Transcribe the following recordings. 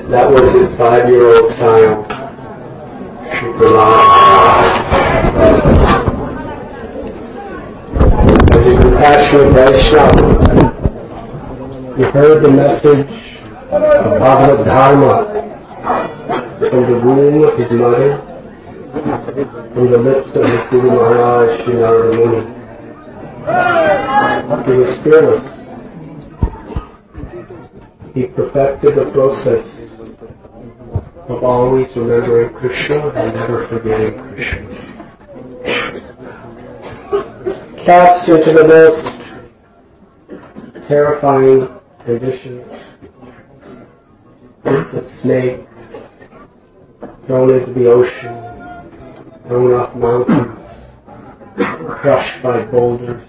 That was his 5-year-old child, Sri Prahlad Maharaj. As a compassionate Vaishnava, he heard the message of Bhagavad Dharma from the womb of his mother, from the lips of his Guru Maharaj, Sri Narada Muni. He was fearless. He perfected the process of always remembering Krishna and never forgetting Krishna. Cast into the most terrifying conditions, bits of snakes, thrown into the ocean, thrown off mountains, crushed by boulders,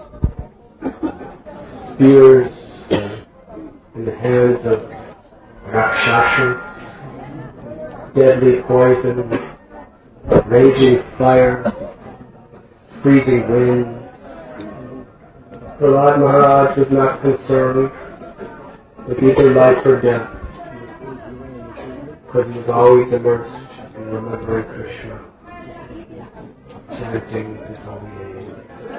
spears in the hands of Rakshasas, deadly poison, raging fire, freezing winds. Prahlad Maharaj was not concerned with either life or death, because he was always immersed in remembering Krishna, chanting his holy names.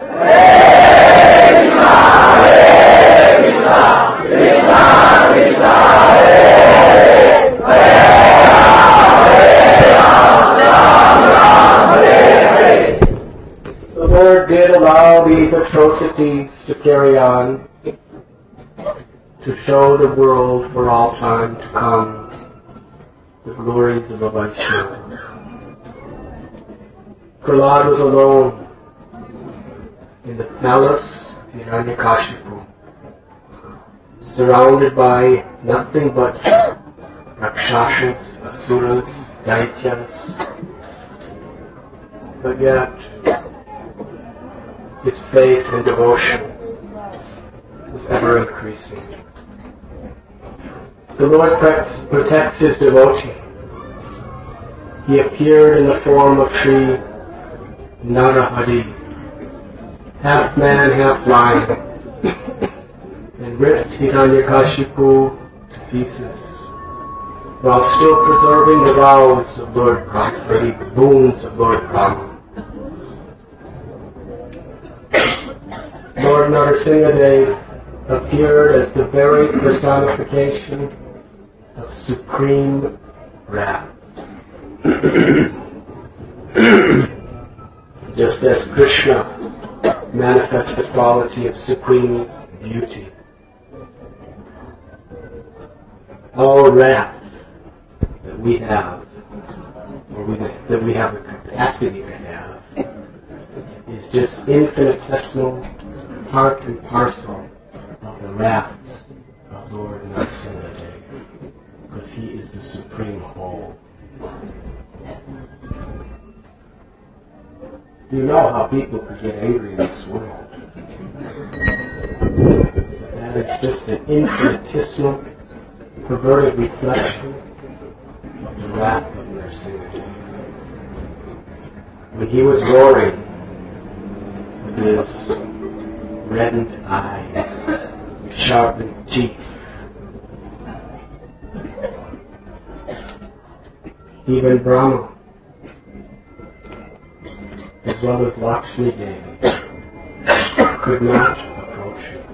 The Lord did allow these atrocities to carry on, to show the world for all time to come the glories of a Vaishnava. Prahlad was alone in the palace of Hiranyakashipu, surrounded by nothing but Rakshasas, Asuras, Daityas, but yet his faith and devotion was ever increasing. The Lord protects his devotee. He appeared in the form of Sri Narahari, half man, half lion, and ripped Hiranyakashipu to pieces, while still preserving the vows of Lord Brahma, the boons of Lord Brahma. Lord Narasimhadev appeared as the very personification of supreme wrath. Just as Krishna manifests the quality of supreme beauty. Our wrath that we have, or that we have the capacity to have, is just infinitesimal part and parcel of the wrath of Lord Narasimhadev, because he is the supreme whole. You know how people could get angry in this world. That is just an infinitesimal, perverted reflection of the wrath of Narasimhadev. When he was roaring with his reddened eyes, sharpened teeth, even Brahma, as well as Lakshmi Devi, could not approach him.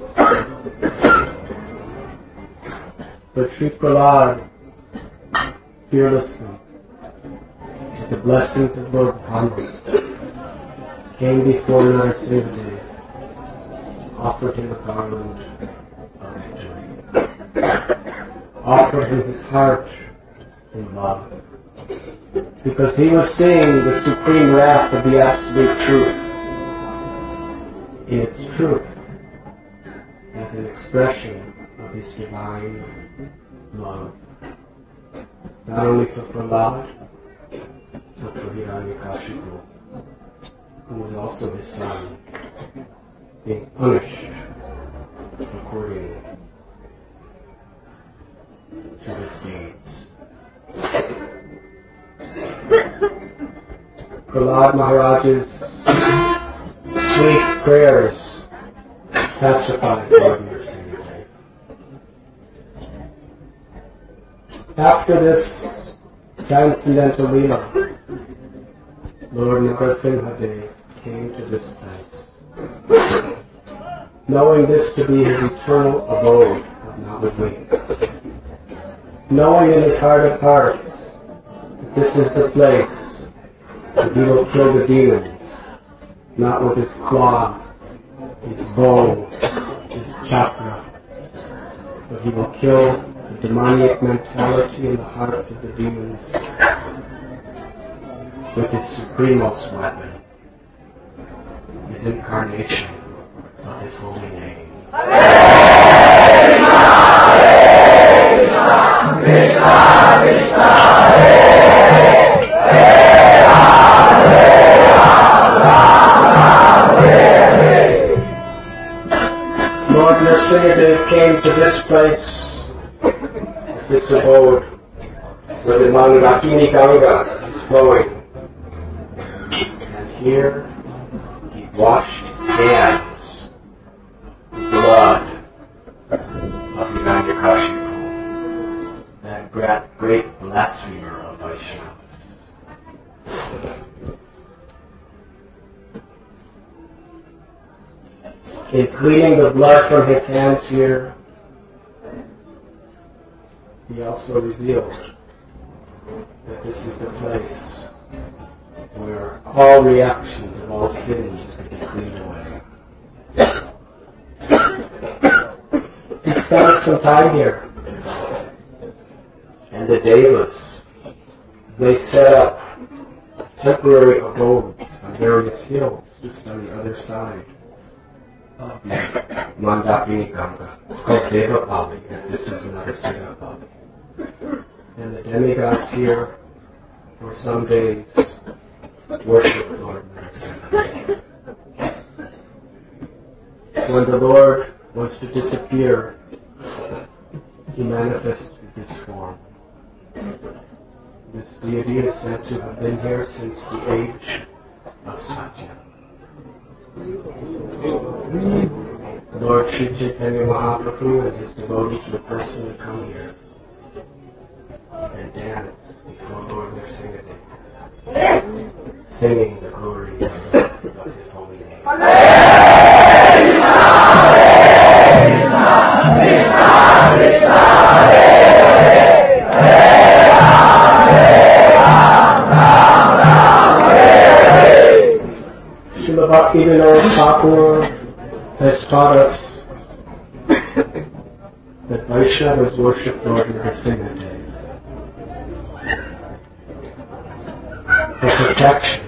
But Sri Prahlad, fearlessly, with the blessings of Lord Brahma, came before Narasimhadev, offered him a garland of victory, offered him his heart in love, because he was seeing the supreme wrath of the absolute truth in its truth as an expression of his divine love, not only for Prahlad, but for Hiranyakashipu, who was also his son, being punished according to his deeds. Prahlad Maharaj's sweet prayers pacified Lord Narasimhadev. After this transcendental Leela, Lord Narasimhadev came to this place, knowing this to be his eternal abode of Navadvip, knowing in his heart of hearts that this is the place that he will kill the demons, not with his claw, his bow, his chakra, but he will kill the demoniac mentality in the hearts of the demons with his supremest weapon, his incarnation of his holy name. Lord Narasimhadev came to this place, this abode, where the Mandakini Ganga is flowing. And here he washed his hands with blood of Hiranyakashipu, that great blasphemer of Vaishnavas. In cleaning the blood from his hands here, he also revealed that this is the place where all reactions of all sins can be cleaned away. He spent some time here, and the Devas, they set up temporary abodes on various hills just on the other side of the Mandakini Ganga. It's called Devapali, because this is another Singapali. And the demigods here for some days worship Lord Narasimha. When the Lord was to disappear, he manifested this form. This deity is said to have been here since the age of Satya. Lord Sri Chaitanya Mahaprabhu and his devotees would personally come here and dance before Lord Narasimhadev, singing the glories of his holy name. Srila Bhaktivinoda Thakur has taught us that Vaishnavas worship Lord Narasimhadev for protection.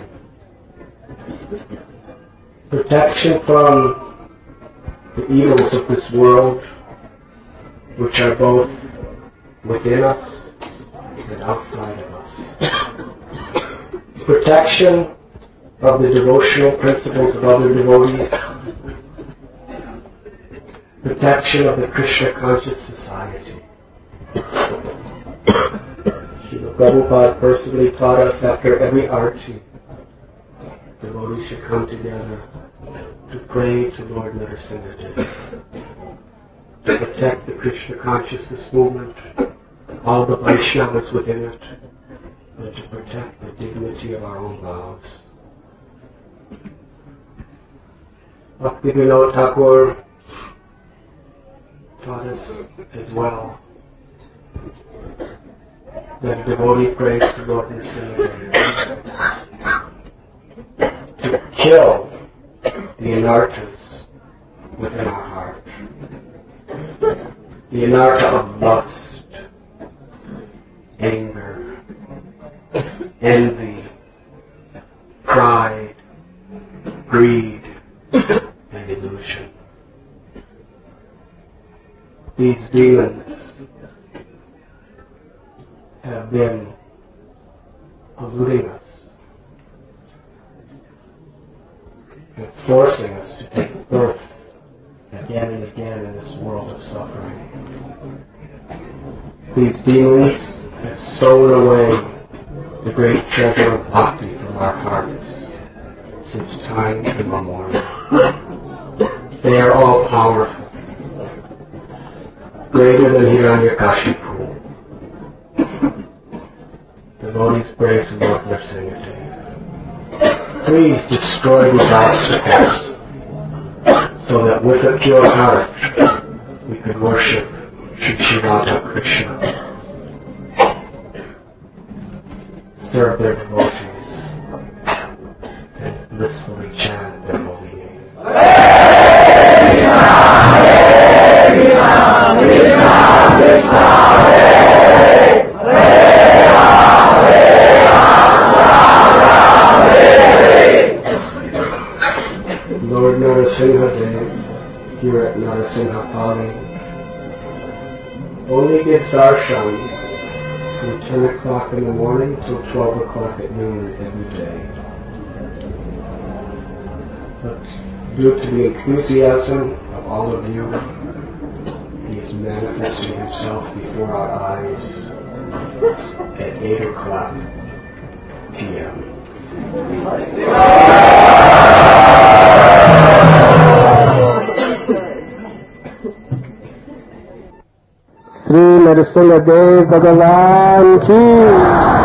Protection from the evils of this world, which are both within us and outside of us. Protection of the devotional principles of other devotees. Protection of the Krishna conscious society. Srila Prabhupada personally taught us after every arti, devotees should come together to pray to Lord Narasimhadev, to protect the Krishna consciousness movement, all the Vaishnavas within it, and to protect the dignity of our own vows. Bhaktivinoda Thakur taught us as well that a devotee prays to Lord Narasimhadev to kill the anarthas within our heart. The anartha of lust, anger, envy, pride, greed, and illusion. These demons have been eluding us and forcing us to take birth again and again in this world of suffering. These demons have stolen away the great treasure of bhakti from our hearts since time immemorial. They are all powerful, greater than Hiranyakashipu. devotees pray to Lord Nrsimhadev. Please destroy these obstacles so that with a pure heart we could worship Shri Radha Krishna, serve their devotees, and blissfully chant their holy name. Lord Nrsimhadev, here at Narasimhapali, only gives darshan from 10 o'clock in the morning till 12 o'clock at noon every day. But due to the enthusiasm of all of you, He is manifesting Himself before our eyes at 8 o'clock p.m. Shri Nrsimhadev Bhagavan Ki